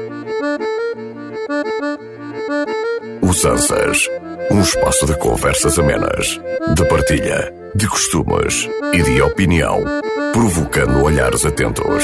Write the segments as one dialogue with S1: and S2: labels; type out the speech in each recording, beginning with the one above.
S1: Usanças, um espaço de conversas amenas, de partilha, de costumes e de opinião, provocando olhares atentos.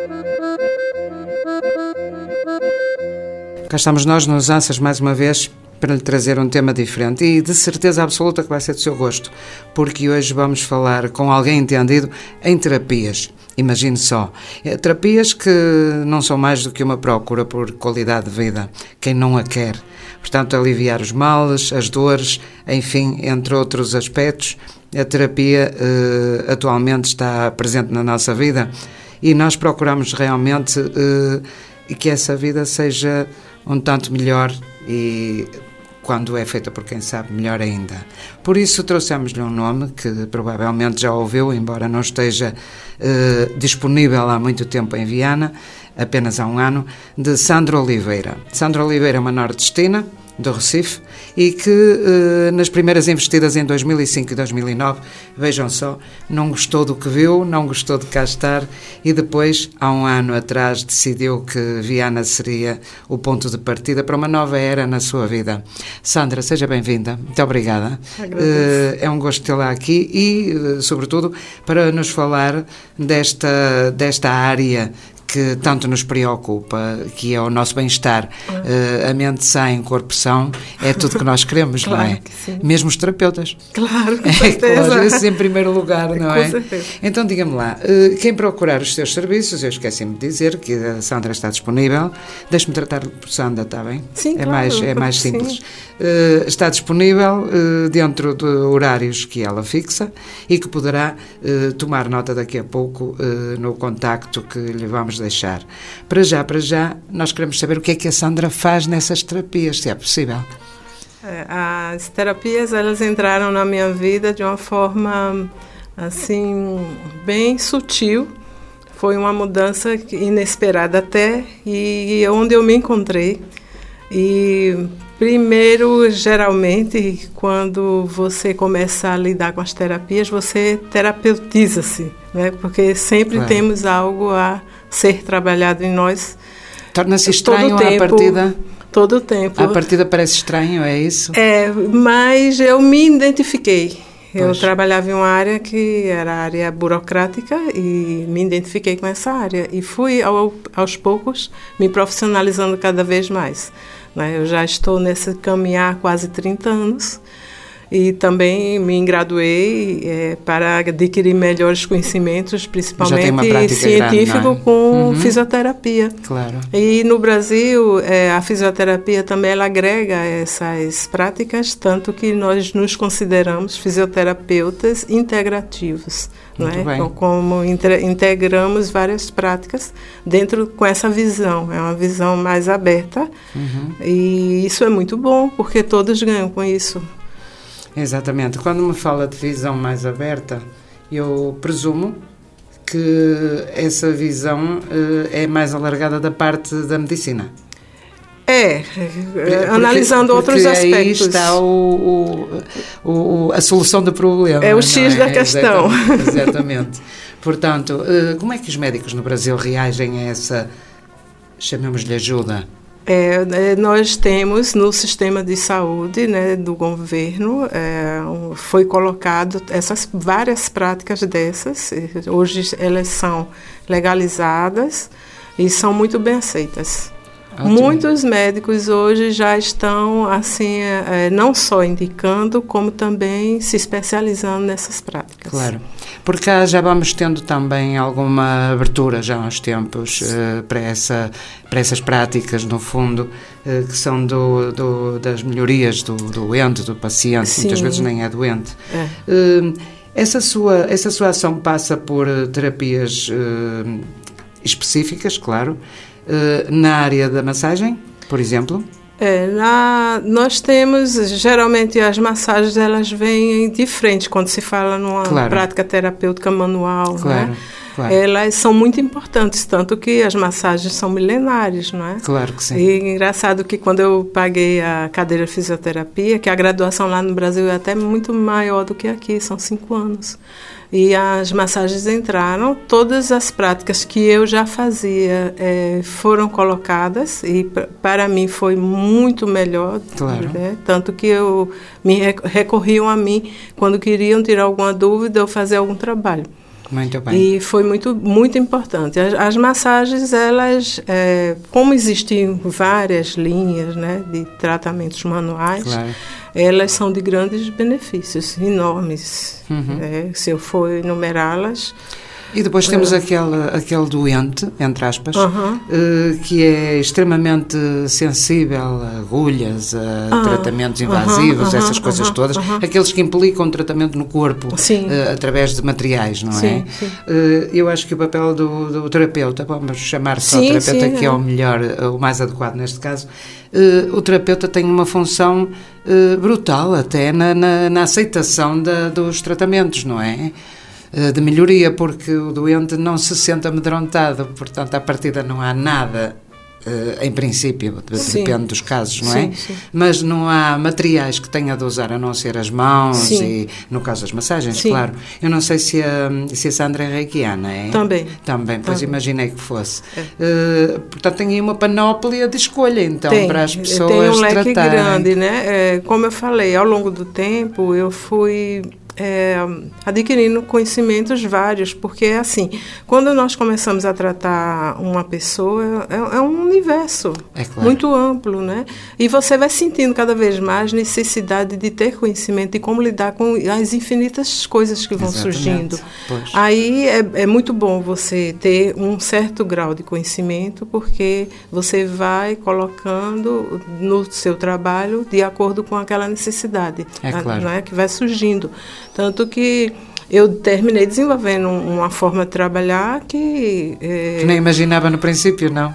S2: Cá estamos nós nos Usanças mais uma vez para lhe trazer um tema diferente e de certeza absoluta que vai ser do seu gosto, porque hoje vamos falar com alguém entendido em terapias. Imagine só, terapias que não são mais do que uma procura por qualidade de vida, quem não a quer. Portanto, aliviar os males, as dores, enfim, entre outros aspectos, a terapia atualmente está presente na nossa vida e nós procuramos realmente que essa vida seja um tanto melhor e, quando é feita por quem sabe, melhor ainda. Por isso trouxemos-lhe um nome que provavelmente já ouviu, embora não esteja disponível há muito tempo em Viana, apenas há um ano, de Sandra Oliveira. Sandra Oliveira é uma nordestina, do Recife, e que nas primeiras investidas em 2005 e 2009, vejam só, não gostou do que viu, não gostou de cá estar e depois, há um ano atrás, decidiu que Viana seria o ponto de partida para uma nova era na sua vida. Sandra, seja bem-vinda, muito obrigada. É um gosto tê-la aqui e, sobretudo, para nos falar desta área que tanto nos preocupa, que é o nosso bem-estar. A mente sã, o corpo são, é tudo que nós queremos, claro, não é? Que sim. Mesmo os terapeutas.
S3: Claro, com certeza.
S2: Claro, isso em primeiro lugar, não é?
S3: Com certeza.
S2: Então, diga-me lá, quem procurar os seus serviços, eu esqueci-me de dizer que a Sandra está disponível, deixe-me tratar por Sandra, está bem?
S3: Sim,
S2: é mais simples. Está disponível dentro de horários que ela fixa e que poderá tomar nota daqui a pouco no contacto que lhe vamos deixar. Para já, nós queremos saber o que é que a Sandra faz nessas terapias, se é possível.
S3: As terapias, elas entraram na minha vida de uma forma, assim, bem sutil. Foi uma mudança inesperada até, e onde eu me encontrei. E primeiro, geralmente, quando você começa a lidar com as terapias, você terapeutiza-se, né? Porque sempre temos algo a ser trabalhado em nós.
S2: Torna-se estranho à partida?
S3: Todo o tempo.
S2: À partida parece estranho, é isso?
S3: Mas eu me identifiquei. Eu trabalhava em uma área que era a área burocrática e me identifiquei com essa área. E fui, aos poucos, me profissionalizando cada vez mais. Eu já estou nesse caminhar há quase 30 anos e também me graduei para adquirir melhores conhecimentos, principalmente científico, com fisioterapia.
S2: Claro.
S3: E no Brasil, a fisioterapia também ela agrega essas práticas, tanto que nós nos consideramos fisioterapeutas integrativos.
S2: Muito bem.
S3: Então, como integramos várias práticas com essa visão, é uma visão mais aberta, e isso é muito bom, porque todos ganham com isso.
S2: Exatamente. Quando me fala de visão mais aberta, eu presumo que essa visão é mais alargada da parte da medicina.
S3: Analisando outros aspectos.
S2: Aí está a solução do problema.
S3: É o X da questão.
S2: Exatamente. Portanto, como é que os médicos no Brasil reagem a essa, chamemos-lhe ajuda?
S3: Nós temos no sistema de saúde, né, do governo, foi colocado essas várias práticas dessas. Hoje elas são legalizadas e são muito bem aceitas. Ótimo. Muitos médicos hoje já estão assim, não só indicando, como também se especializando nessas práticas.
S2: Claro, porque cá já vamos tendo também alguma abertura já há uns tempos para essas práticas, no fundo, que são das melhorias do doente, do paciente. Sim. Muitas vezes nem é doente. Essa sua ação passa por terapias específicas, claro, na área da massagem, por exemplo?
S3: Nós temos, geralmente as massagens elas vêm de frente quando se fala numa prática terapêutica manual,
S2: claro.
S3: Né?
S2: Claro.
S3: Elas são muito importantes, tanto que as massagens são milenares, não é?
S2: Claro que sim.
S3: E engraçado que quando eu paguei a cadeira de fisioterapia, que a graduação lá no Brasil é até muito maior do que aqui, são 5 anos. E as massagens entraram, todas as práticas que eu já fazia foram colocadas e para mim foi muito melhor.
S2: Claro.
S3: Né? Tanto que recorriam a mim quando queriam tirar alguma dúvida ou fazer algum trabalho.
S2: Muito bem.
S3: E foi muito, muito importante. As massagens, elas, como existem várias linhas, né, de tratamentos manuais,
S2: claro,
S3: elas são de grandes benefícios, enormes. Se eu for enumerá-las.
S2: E depois temos aquele doente, entre aspas, que é extremamente sensível a agulhas, a tratamentos invasivos, essas coisas todas, aqueles que implicam tratamento no corpo através de materiais, não é? Sim. Eu acho que o papel do terapeuta, vamos chamar só terapeuta, que é o melhor, o mais adequado neste caso, o terapeuta tem uma função brutal até na aceitação dos tratamentos, não é? De melhoria, porque o doente não se sente amedrontado, portanto, à partida não há nada, em princípio, depende dos casos, não é? Sim. Mas não há materiais que tenha de usar a não ser as mãos e, no caso das massagens, claro. Eu não sei se a Sandra é reikiana, é? Também, pois imaginei que fosse. Portanto, tem aí uma panóplia de escolha, então, para as pessoas tratarem. Tem um leque
S3: grande, né? Como eu falei, ao longo do tempo, eu fui adquirindo conhecimentos vários, porque é assim, quando nós começamos a tratar uma pessoa, é um universo muito amplo, né? E você vai sentindo cada vez mais necessidade de ter conhecimento de como lidar com as infinitas coisas que vão surgindo. Pois. Aí é muito bom você ter um certo grau de conhecimento, porque você vai colocando no seu trabalho de acordo com aquela necessidade, não é? Que vai surgindo. Tanto que eu terminei desenvolvendo uma forma de trabalhar que
S2: nem imaginava no princípio, não?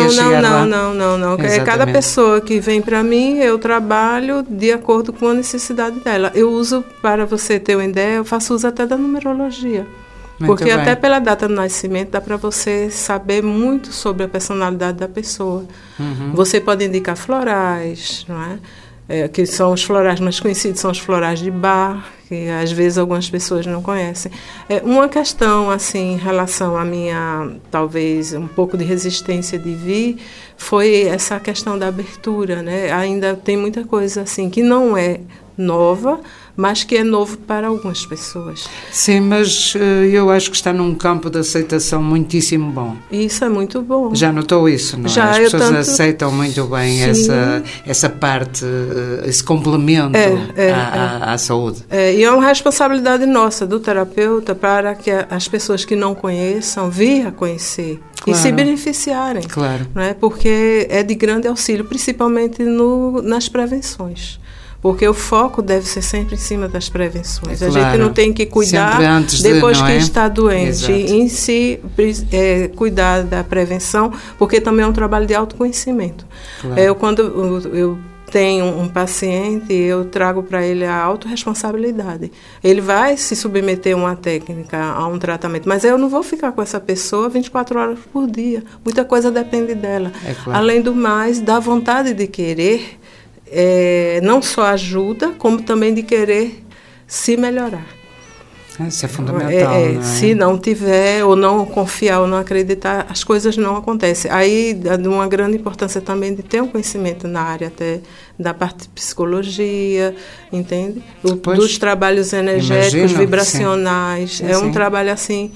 S3: Não. Cada pessoa que vem para mim, eu trabalho de acordo com a necessidade dela. Eu uso, para você ter uma ideia, eu faço uso até da numerologia. Porque até pela data do nascimento dá para você saber muito sobre a personalidade da pessoa. Você pode indicar florais, não é? Que são os florais mais conhecidos, são os florais de Bach, que às vezes algumas pessoas não conhecem. Uma questão, assim, em relação à minha, talvez, um pouco de resistência de vir, foi essa questão da abertura, né? Ainda tem muita coisa, assim, que não é nova, mas que é novo para algumas pessoas.
S2: Sim, mas eu acho que está num campo de aceitação muitíssimo bom.
S3: Isso é muito bom.
S2: Já notou isso, não é? As pessoas aceitam muito bem essa parte, esse complemento à saúde.
S3: E é uma responsabilidade nossa, do terapeuta, para que as pessoas que não conheçam venham a conhecer. Claro. E se beneficiarem.
S2: Claro.
S3: Não é? Porque é de grande auxílio, principalmente nas prevenções. Porque o foco deve ser sempre em cima das prevenções. A gente não tem que cuidar depois que está doente. Em si, cuidar da prevenção, porque também é um trabalho de autoconhecimento. Claro. Quando eu tenho um paciente, eu trago para ele a autorresponsabilidade. Ele vai se submeter a uma técnica, a um tratamento, mas eu não vou ficar com essa pessoa 24 horas por dia. Muita coisa depende dela. Claro. Além do mais, da vontade de querer, não só ajuda, como também de querer se melhorar.
S2: Isso é fundamental. Não é?
S3: Se não tiver, ou não confiar, ou não acreditar, as coisas não acontecem. Aí, de uma grande importância também de ter um conhecimento na área até da parte de psicologia, entende? Dos trabalhos energéticos, vibracionais. É um trabalho assim,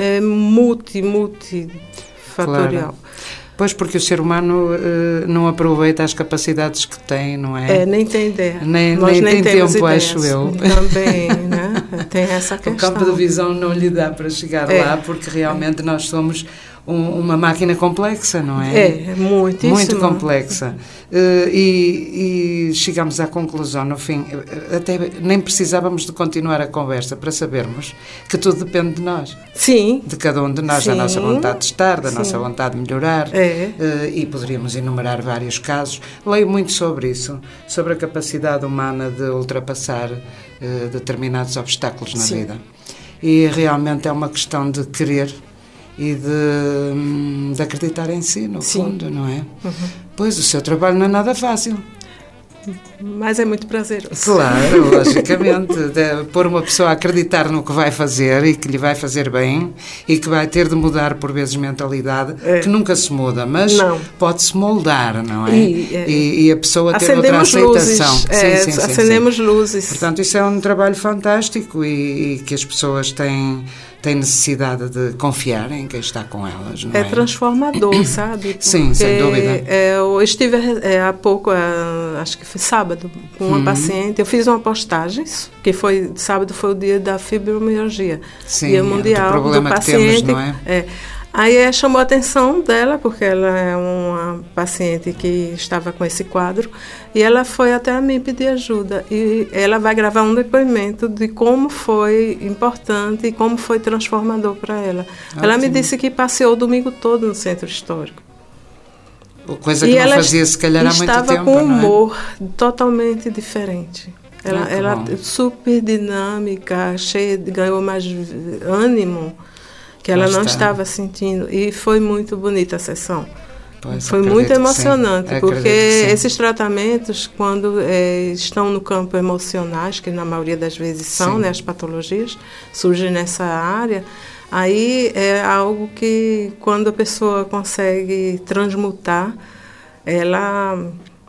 S3: multifatorial.
S2: Claro. Pois, porque o ser humano não aproveita as capacidades que tem, não é?
S3: Nem tem ideia.
S2: Nem tem tempo, ideias. Acho eu.
S3: Também, né? Tem essa questão.
S2: O campo de visão não lhe dá para chegar lá, porque realmente nós somos uma máquina complexa, não é?
S3: Muitíssimo.
S2: Muito complexa. E chegamos à conclusão, no fim, até nem precisávamos de continuar a conversa para sabermos que tudo depende de nós.
S3: Sim.
S2: De cada um de nós, da nossa vontade de estar, da nossa vontade de melhorar. E poderíamos enumerar vários casos. Leio muito sobre isso, sobre a capacidade humana de ultrapassar determinados obstáculos na vida. E realmente é uma questão de querer e de acreditar em si, no fundo, não é? Pois, o seu trabalho não é nada fácil.
S3: Mas é muito prazeroso.
S2: Claro, logicamente. Pôr uma pessoa a acreditar no que vai fazer e que lhe vai fazer bem e que vai ter de mudar por vezes mentalidade, que nunca se muda, mas pode-se moldar, não é? E a pessoa ter outra aceitação.
S3: Sim, acendemos luzes.
S2: Portanto, isso é um trabalho fantástico e que as pessoas têm necessidade de confiar em quem está com elas, não é?
S3: É transformador, sabe? Porque
S2: sim, sem dúvida.
S3: Eu estive há pouco, acho que foi sábado, com uma paciente. Eu fiz uma postagem, que foi sábado, foi o dia da fibromialgia, dia mundial do paciente.
S2: Que temos, não é?
S3: Aí chamou a atenção dela, porque ela é uma paciente que estava com esse quadro, e ela foi até a mim pedir ajuda. E ela vai gravar um depoimento de como foi importante e como foi transformador para ela. Ela me disse que passeou o domingo todo no centro histórico.
S2: Coisa que não fazia, se calhar, há muito tempo,
S3: estava com um humor totalmente diferente. Ela super dinâmica, ganhou mais ânimo, que ela não estava sentindo. E foi muito bonita a sessão. Foi muito emocionante, porque esses tratamentos, quando estão no campo emocionais, que na maioria das vezes são, né, as patologias surgem nessa área, aí é algo que, quando a pessoa consegue transmutar, ela...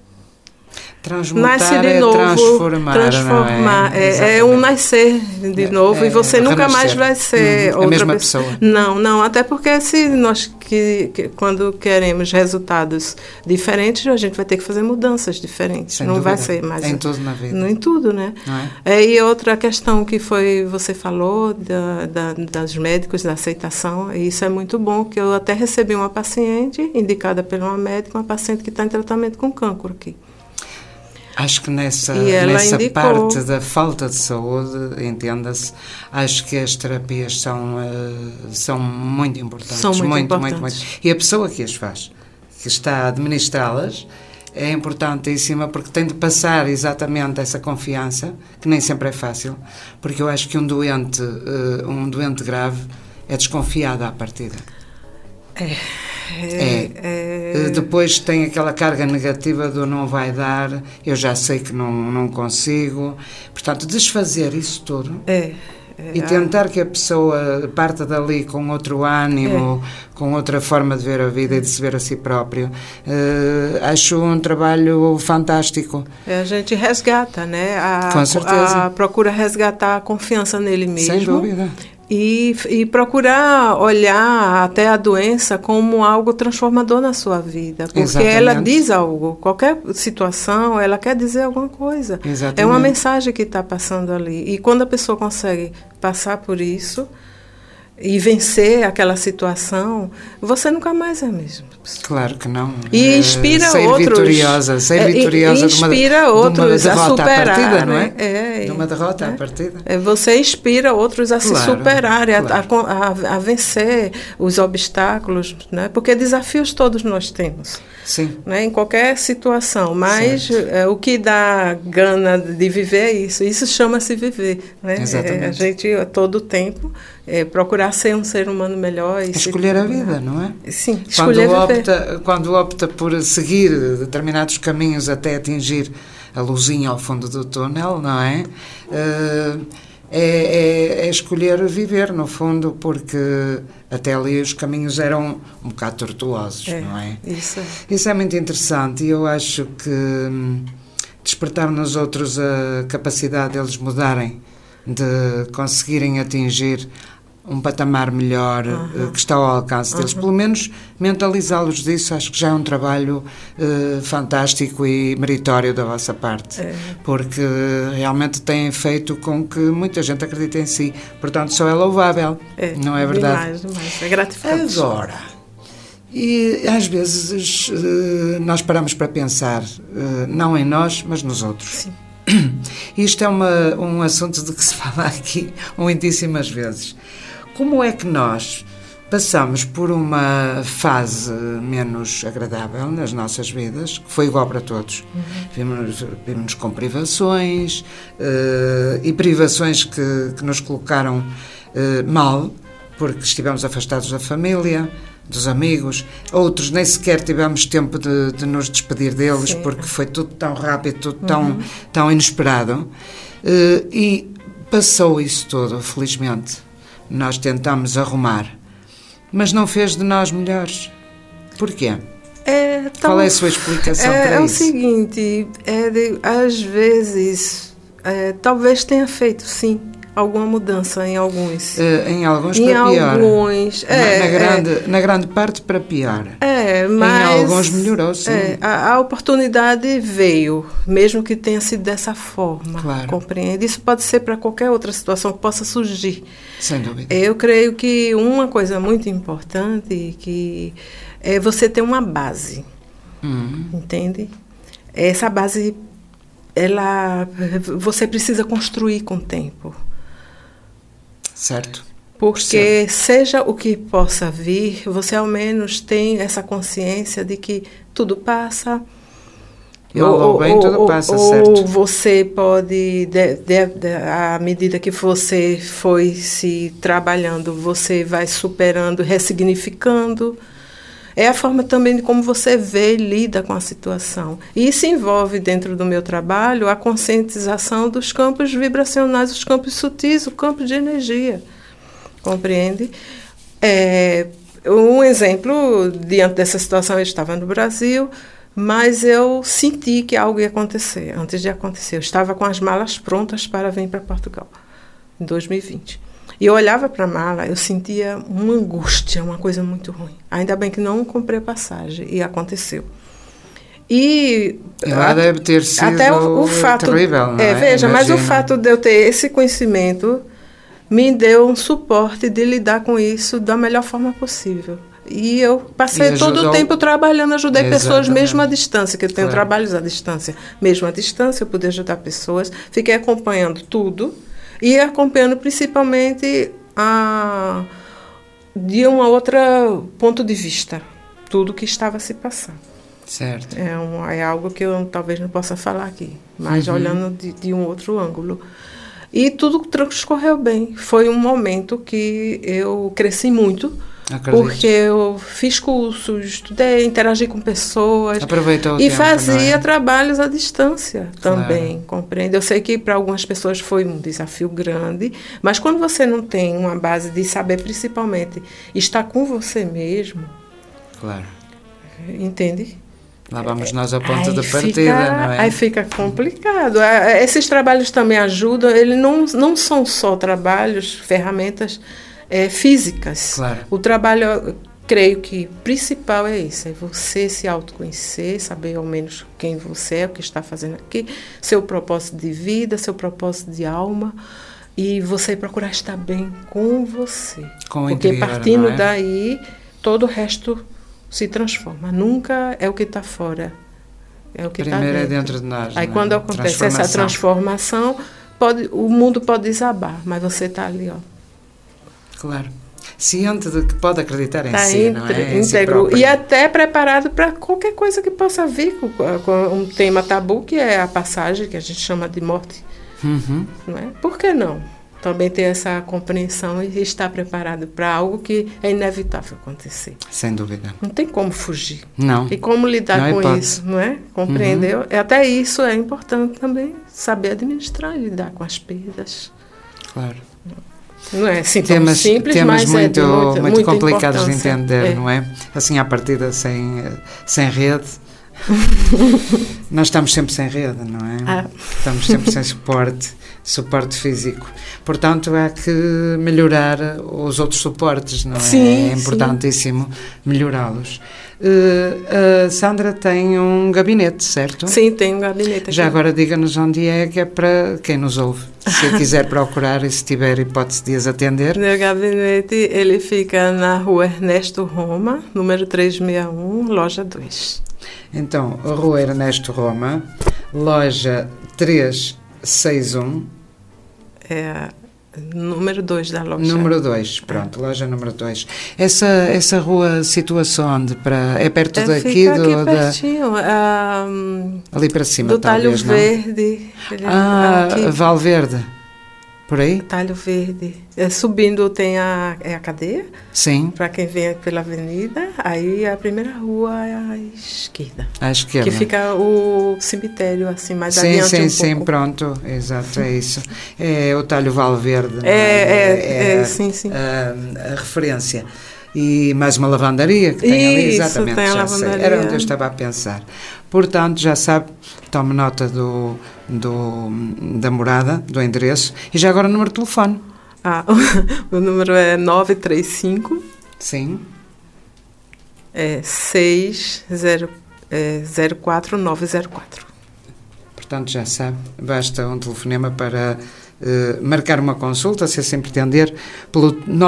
S2: Transmutar
S3: nasce de novo,
S2: transformar.
S3: É um nascer de novo, e você nunca mais vai ser outra
S2: a mesma pessoa.
S3: Não, até porque se nós quando queremos resultados diferentes, a gente vai ter que fader mudanças diferentes.
S2: Sem
S3: não
S2: dúvida.
S3: Vai ser mais
S2: em tudo na vida.
S3: Não em tudo, né?
S2: Não é?
S3: E outra questão que você falou das médicos, da aceitação, e isso é muito bom, que eu até recebi uma paciente indicada por uma médica, uma paciente que está em tratamento com cancro aqui.
S2: Acho que nessa
S3: indicou,
S2: parte da falta de saúde, entenda-se, acho que as terapias são muito importantes.
S3: São muito importantes.
S2: Muito. E a pessoa que as faz, que está a administrá-las, é importantíssima, porque tem de passar exatamente essa confiança, que nem sempre é fácil, porque eu acho que um doente grave é desconfiado à partida. Depois tem aquela carga negativa do não vai dar, eu já sei que não consigo. Portanto, desfazer isso tudo e tentar que a pessoa parta dali com outro ânimo, com outra forma de ver a vida e de se ver a si próprio, acho um trabalho fantástico.
S3: A gente resgata, né?
S2: Com certeza.
S3: Procura resgatar a confiança nele mesmo.
S2: Sem dúvida.
S3: E procurar olhar até a doença como algo transformador na sua vida. Porque
S2: Exatamente.
S3: Ela diz algo. Qualquer situação, ela quer dizer alguma coisa.
S2: Exatamente.
S3: É uma mensagem que está passando ali. E quando a pessoa consegue passar por isso e vencer aquela situação, você nunca mais é a mesma pessoa.
S2: Claro que não.
S3: E inspira outros.
S2: Ser vitoriosa
S3: inspira outros a superar,
S2: à partida, não é?
S3: De
S2: uma derrota à partida.
S3: Você inspira outros a se superarem,
S2: claro.
S3: a vencer os obstáculos, né? Porque desafios todos nós temos.
S2: Sim.
S3: Né? Em qualquer situação, mas o que dá gana de viver é isso. Isso chama-se viver. Né?
S2: Exatamente.
S3: A gente, todo o tempo, procurar ser um ser humano melhor. E
S2: escolher a vida, não é?
S3: Sim, escolher viver.
S2: Quando opta por seguir determinados caminhos até atingir a luzinha ao fundo do túnel, não é? É escolher viver, no fundo, porque até ali os caminhos eram um bocado tortuosos, não é? Isso é muito interessante, e eu acho que despertar nos outros a capacidade deles mudarem, de conseguirem atingir um patamar melhor, que está ao alcance deles, pelo menos mentalizá-los disso, acho que já é um trabalho fantástico e meritório da vossa parte, porque realmente tem feito com que muita gente acredite em si, portanto só é louvável, não é verdade?
S3: Demais. É gratificante.
S2: Agora, e às vezes nós paramos para pensar, não em nós, mas nos outros.
S3: Sim.
S2: Isto é um assunto de que se fala aqui muitíssimas vezes. Como é que nós passamos por uma fase menos agradável nas nossas vidas, que foi igual para todos? Vimos-nos com privações, e privações que nos colocaram mal, porque estivemos afastados da família, dos amigos, outros nem sequer tivemos tempo de nos despedir deles, sim, porque foi tudo tão rápido, tudo tão inesperado, e passou isso tudo, felizmente. Nós tentamos arrumar, mas não fez de nós melhores. Porquê? Qual é a sua explicação para isso?
S3: É o seguinte, às vezes, talvez tenha feito, sim, alguma mudança em alguns.
S2: Em alguns para pior.
S3: Alguns,
S2: na grande parte para pior.
S3: Mas
S2: em alguns melhorou, sim.
S3: A oportunidade veio, mesmo que tenha sido dessa forma.
S2: Claro.
S3: Compreende? Isso pode ser para qualquer outra situação que possa surgir.
S2: Sem dúvida.
S3: Eu creio que uma coisa muito importante que é você ter uma base. Entende? Essa base, você precisa construir com o tempo.
S2: Certo.
S3: Porque seja o que possa vir, você ao menos tem essa consciência de que tudo passa.
S2: Mal ou bem, tudo passa, certo.
S3: Ou você pode, à medida que você foi se trabalhando, você vai superando, ressignificando. É a forma também de como você vê e lida com a situação. E isso envolve, dentro do meu trabalho, a conscientização dos campos vibracionais, os campos sutis, o campo de energia. Compreende? Um exemplo, diante dessa situação, eu estava no Brasil, mas eu senti que algo ia acontecer, antes de acontecer. Eu estava com as malas prontas para vir para Portugal, em 2020. E eu olhava para a mala, eu sentia uma angústia, uma coisa muito ruim. Ainda bem que não comprei passagem, e aconteceu. E
S2: lá deve ter sido
S3: até o fato,
S2: terrível, não é?
S3: Veja,
S2: Imagina.
S3: mas o fato de eu ter esse conhecimento me deu um suporte de lidar com isso da melhor forma possível. E eu passei todo o tempo trabalhando, ajudei pessoas mesmo à distância, que eu tenho trabalhos à distância. Mesmo à distância, eu pude ajudar pessoas. Fiquei acompanhando tudo e acompanhando principalmente de um outro ponto de vista, tudo que estava se passando.
S2: Certo.
S3: É algo que eu talvez não possa falar aqui, mas olhando de um outro ângulo. E tudo transcorreu bem. Foi um momento que eu cresci muito, porque eu fiz cursos, estudei, interagi com pessoas.
S2: Aproveitou o
S3: e
S2: tempo,
S3: fazia trabalhos à distância também, compreende? Eu sei que para algumas pessoas foi um desafio grande, mas quando você não tem uma base de saber, principalmente, estar com você mesmo, entende?
S2: Lá vamos nós à ponta da partida, não é?
S3: Aí fica complicado. Esses trabalhos também ajudam, eles não são só trabalhos, ferramentas físicas.
S2: Claro.
S3: O trabalho, creio que principal é isso, é você se autoconhecer, saber ao menos quem você é, o que está fazendo aqui, seu propósito de vida, seu propósito de alma, e você procurar estar bem com você. Porque
S2: interior,
S3: partindo daí, todo o resto se transforma. Nunca é o que está fora, é o que está dentro.
S2: Primeiro é dentro de nós.
S3: Aí quando acontece essa transformação, o mundo pode desabar, mas você está ali, ó.
S2: Claro. Ciente de que pode acreditar em si, não é?
S3: Íntegro. E até preparado para qualquer coisa que possa vir, com um tema tabu, que é a passagem, que a gente chama de morte. Não é? Por que não? Também ter essa compreensão e estar preparado para algo que é inevitável acontecer.
S2: Sem dúvida.
S3: Não tem como fugir.
S2: Não.
S3: E como lidar com isso, não é? Compreendeu? Até isso é importante também, saber administrar e lidar com as perdas.
S2: Claro.
S3: Não é assim tão simples, mas
S2: muito,
S3: é de
S2: muito complicados de
S3: importância.
S2: entender, não é? Assim, à partida, sem rede. Nós estamos sempre sem rede, não é? Estamos sempre sem suporte físico. Portanto, há que melhorar os outros suportes, não é?
S3: Sim,
S2: é importantíssimo melhorá-los. A Sandra tem um gabinete, certo?
S3: Sim, tem um gabinete aqui.
S2: Já agora diga-nos onde é, que é para quem nos ouve. Se quiser procurar e se tiver hipótese de as atender.
S3: Meu gabinete, ele fica na rua Ernesto Roma, número 361, loja 2.
S2: Então, Rua Ernesto Roma, loja 361.
S3: É número 2 da loja.
S2: Número 2, pronto, loja número 2. Essa rua situa-se onde? É perto daqui?
S3: Fica aqui pertinho.
S2: Ali para cima,
S3: do
S2: talvez,
S3: Talho Verde.
S2: Valverde. Por aí?
S3: Talho Verde. Subindo tem a cadeia.
S2: Sim.
S3: Para quem vem pela avenida, aí a primeira rua é à esquerda.
S2: À esquerda.
S3: Que fica o cemitério, assim, mais
S2: sim,
S3: adiante
S2: sim,
S3: um
S2: sim,
S3: pouco.
S2: pronto, exato, é isso. É o Talho Valverde.
S3: Sim, sim.
S2: A referência. E mais uma lavandaria que tem ali, exatamente,
S3: tem a
S2: já
S3: lavandaria.
S2: sei. Era onde eu estava a pensar. Portanto, já sabe, tome nota da morada, do endereço, e já agora o número de telefone.
S3: O número é 935
S2: Sim.
S3: 604-904.
S2: Portanto, já sabe, basta um telefonema para marcar uma consulta, se assim pretender, pelo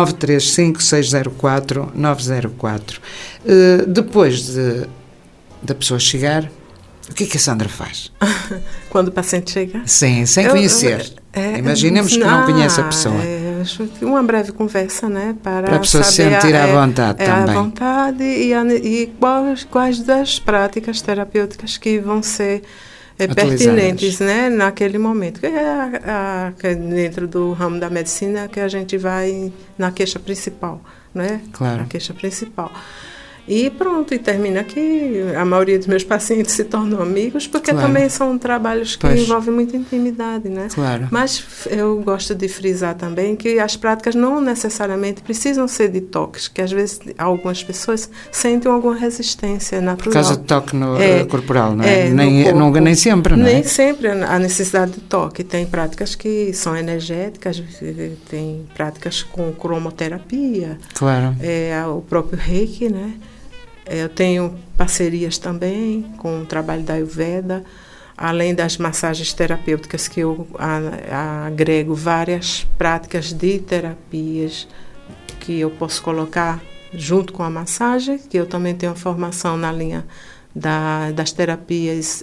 S2: 935-604-904. Depois da pessoa chegar, o que é que a Sandra faz?
S3: Quando o paciente chega?
S2: Sim, sem conhecer. Imaginemos que não conhece a pessoa.
S3: Acho que uma breve conversa, né? Para
S2: a pessoa se
S3: saber
S2: sentir à vontade também.
S3: À vontade e quais das práticas terapêuticas que vão ser pertinentes, né, naquele momento. Que é dentro do ramo da medicina que a gente vai na queixa principal, né?
S2: Claro.
S3: Na queixa principal. E pronto, e termina aqui. A maioria dos meus pacientes se tornam amigos, porque também são trabalhos que envolvem muita intimidade, né?
S2: Claro.
S3: Mas eu gosto de frisar também que as práticas não necessariamente precisam ser de toques, que às vezes algumas pessoas sentem alguma resistência natural.
S2: Por causa do toque corporal, não é? Nem sempre, não é?
S3: Nem sempre a necessidade de toque. Tem práticas que são energéticas, tem práticas com cromoterapia.
S2: Claro.
S3: O próprio Reiki, né? Eu tenho parcerias também com o trabalho da Ayurveda, além das massagens terapêuticas que eu agrego várias práticas de terapias que eu posso colocar junto com a massagem, que eu também tenho formação na linha das terapias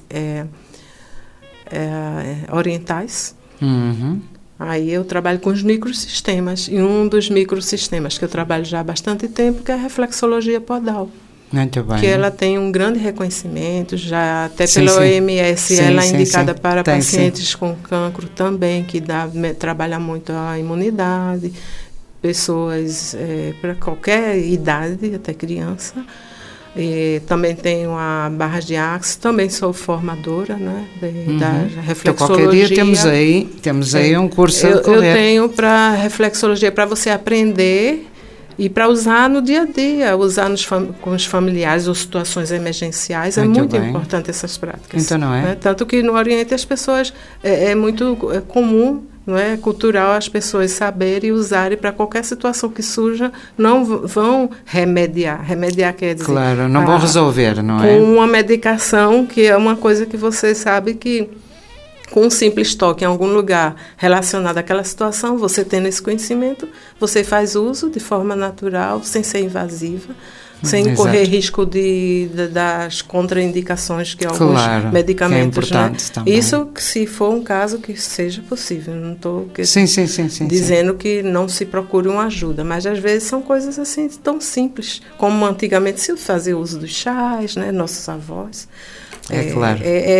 S3: orientais.
S2: Uhum.
S3: Aí eu trabalho com os microsistemas, e um dos microsistemas que eu trabalho já há bastante tempo, que é a reflexologia podal.
S2: Muito bem.
S3: Que ela tem um grande reconhecimento, já até pela OMS, ela é indicada para pacientes com cancro também, que trabalha muito a imunidade, pessoas para qualquer idade, até criança. E também tenho a barra de axis, também sou formadora, né, da reflexologia.
S2: Então, qualquer dia temos aí um curso a correr.
S3: Eu tenho para reflexologia, para você aprender e para usar no dia a dia, usar com os familiares ou situações emergenciais. É muito importante essas práticas.
S2: Então, não é?
S3: Né? Tanto que no Oriente as pessoas, é muito comum, não é cultural, as pessoas saberem e usarem para qualquer situação que surja, não vão remediar. Remediar quer dizer...
S2: Claro, não vão resolver, não é?
S3: Com uma medicação, que é uma coisa que você sabe que, com um simples toque em algum lugar relacionado àquela situação, você tendo esse conhecimento, você faz uso de forma natural, sem ser invasiva, sem correr risco das contraindicações que alguns medicamentos,
S2: que é importante,
S3: né?
S2: Também.
S3: Isso se for um caso que seja possível. Não estou
S2: dizendo
S3: que não se procure uma ajuda, mas às vezes são coisas assim tão simples, como antigamente se fazia uso dos chás, né? Nossos avós.
S2: Claro.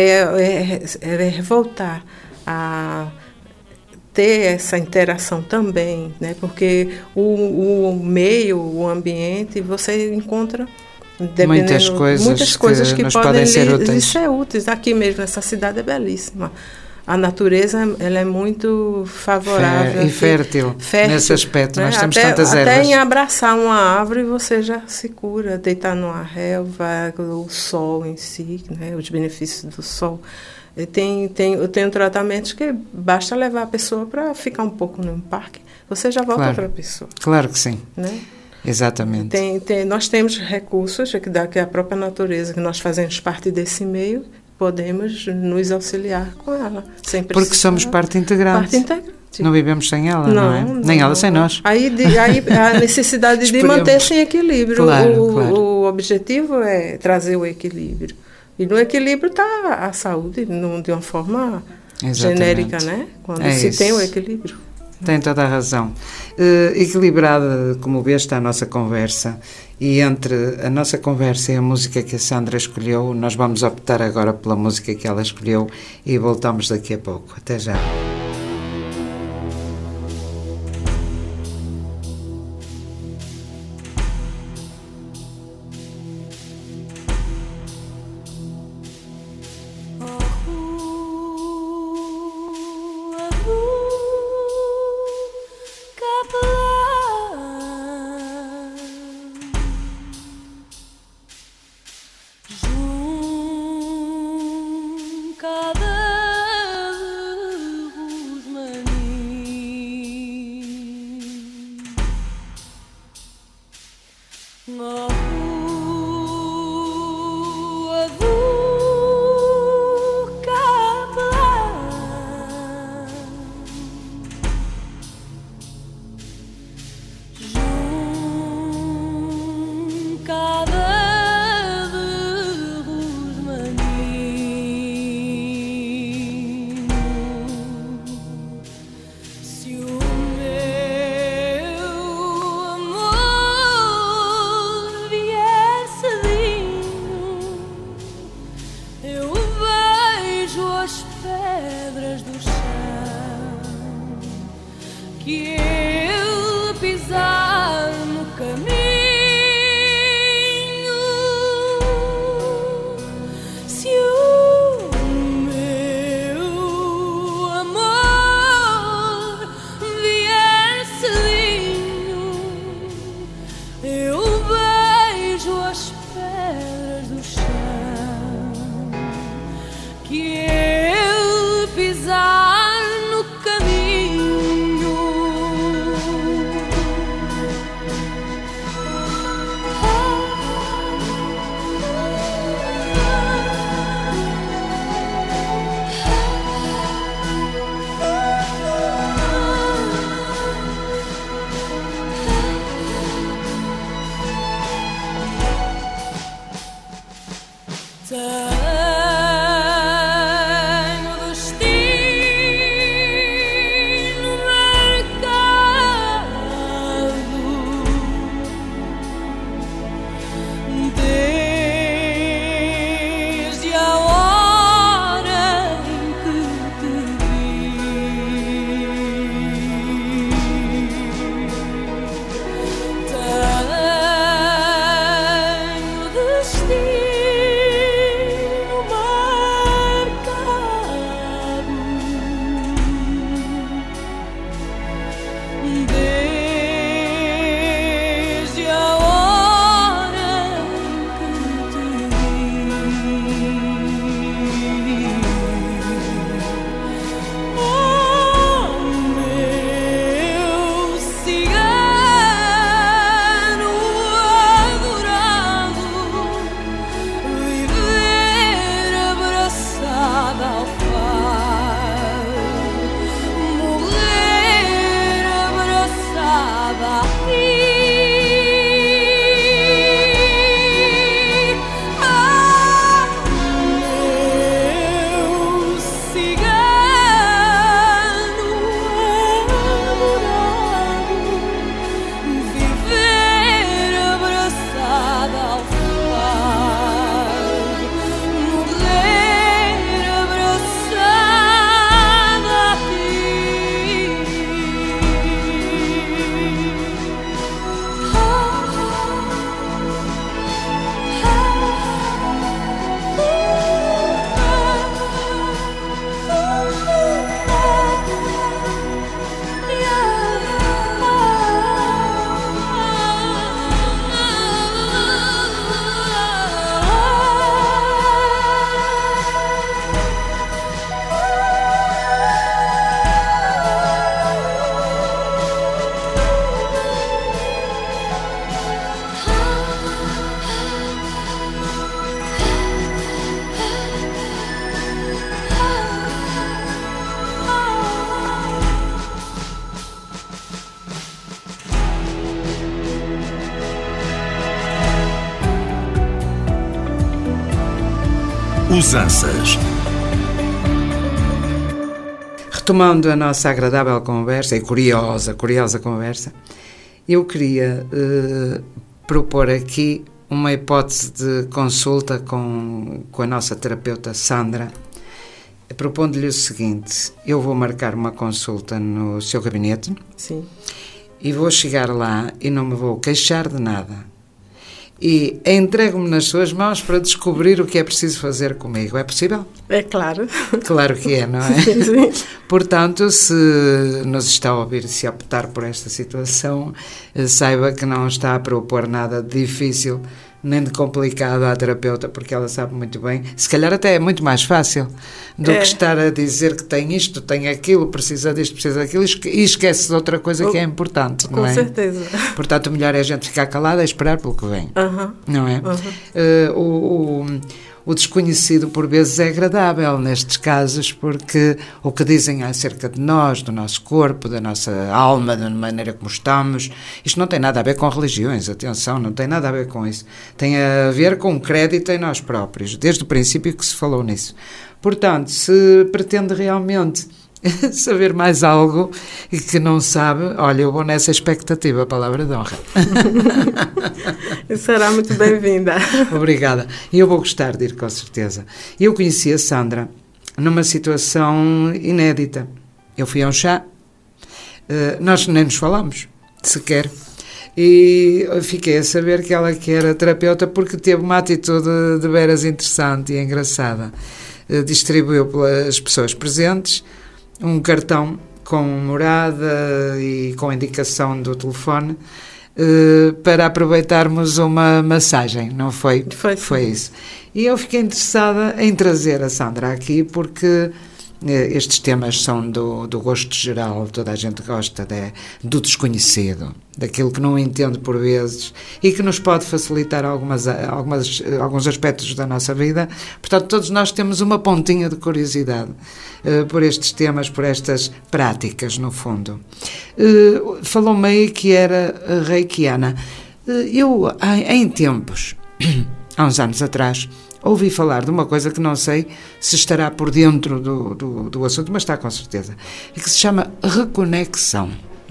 S3: É voltar a ter essa interação também, né? Porque o meio, o ambiente, você encontra
S2: muitas coisas
S3: que podem ser úteis. Aqui mesmo, essa cidade é belíssima. A natureza, ela é muito favorável.
S2: E fértil nesse aspecto. Nós temos tantas ervas.
S3: Até em abraçar uma árvore, você já se cura. Deitar numa relva, o sol em si, né? Os benefícios do sol. Eu tenho tratamentos que basta levar a pessoa para ficar um pouco num parque, você já volta para a pessoa.
S2: Claro que sim.
S3: Né?
S2: Exatamente.
S3: Nós temos recursos, que a própria natureza, que nós fazemos parte desse meio, podemos nos auxiliar com ela. Sem precisar.
S2: Porque somos parte integrante. Não vivemos sem ela, não é? Nem ela sem nós.
S3: Aí a necessidade de manter-se em equilíbrio.
S2: Claro.
S3: O objetivo é trazer o equilíbrio. E no equilíbrio está a saúde, de uma forma genérica, né? Quando se tem o equilíbrio.
S2: Tem toda a razão. Equilibrada, como vê, está a nossa conversa. E entre a nossa conversa e a música que a Sandra escolheu, nós vamos optar agora pela música que ela escolheu e voltamos daqui a pouco. Até já.
S4: Eu vejo as pedras do chão que ele pisar no caminho. Se o meu amor vier cedinho, eu vejo as pedras do chão que ele pisar no caminho. Tenho destino marcado desde a hora em que te vi. Tenho destino marcado desde a hora em que te vi. Oh, meu cigano adorado, viver abraçada ao faro, morrer abraçada a ti. Ah, meu cigano adorado, viver abraçada ao faro, morrer abraçada a ti.
S5: Usanças.
S2: Retomando a nossa agradável conversa e curiosa conversa, eu queria propor aqui uma hipótese de consulta com a nossa terapeuta Sandra, propondo-lhe o seguinte: eu vou marcar uma consulta no seu gabinete.
S3: Sim.
S2: E vou chegar lá e não me vou queixar de nada. E entrego-me nas suas mãos para descobrir o que é preciso fazer comigo. É possível?
S3: É claro.
S2: Claro que é, não é?
S3: Sim, sim.
S2: Portanto, se nos está a ouvir, se optar por esta situação, saiba que não está a propor nada de difícil nem de complicado à terapeuta, porque ela sabe muito bem. Se calhar até é muito mais fácil do que estar a dizer que tem isto, tem aquilo, precisa disto, precisa daquilo, e esquece de outra coisa que é importante, não é?
S3: Com certeza.
S2: Portanto, o melhor é a gente ficar calada e esperar pelo que vem, não é? O desconhecido, por vezes, é agradável nestes casos, porque o que dizem acerca de nós, do nosso corpo, da nossa alma, da maneira como estamos, isto não tem nada a ver com religiões, atenção, não tem nada a ver com isso. Tem a ver com crédito em nós próprios, desde o princípio que se falou nisso. Portanto, se pretende realmente saber mais algo e que não sabe, olha, eu vou nessa expectativa, palavra de honra.
S3: Será muito bem-vinda.
S2: Obrigada. E eu vou gostar de ir, com certeza. Eu conheci a Sandra numa situação inédita. Eu fui a um chá, nós nem nos falamos, sequer, e fiquei a saber que ela que era terapeuta porque teve uma atitude de veras interessante e engraçada. Distribuiu pelas pessoas presentes um cartão com morada e com indicação do telefone para aproveitarmos uma massagem, não foi? Foi isso. E eu fiquei interessada em trazer a Sandra aqui porque estes temas são do gosto geral, toda a gente gosta do desconhecido, daquilo que não entende por vezes e que nos pode facilitar alguns aspectos da nossa vida. Portanto, todos nós temos uma pontinha de curiosidade por estes temas, por estas práticas, no fundo. Falou-me aí que era reikiana. Eu, em tempos, há uns anos atrás, ouvi falar de uma coisa que não sei se estará por dentro do assunto, mas está com certeza, e que se chama reconexão.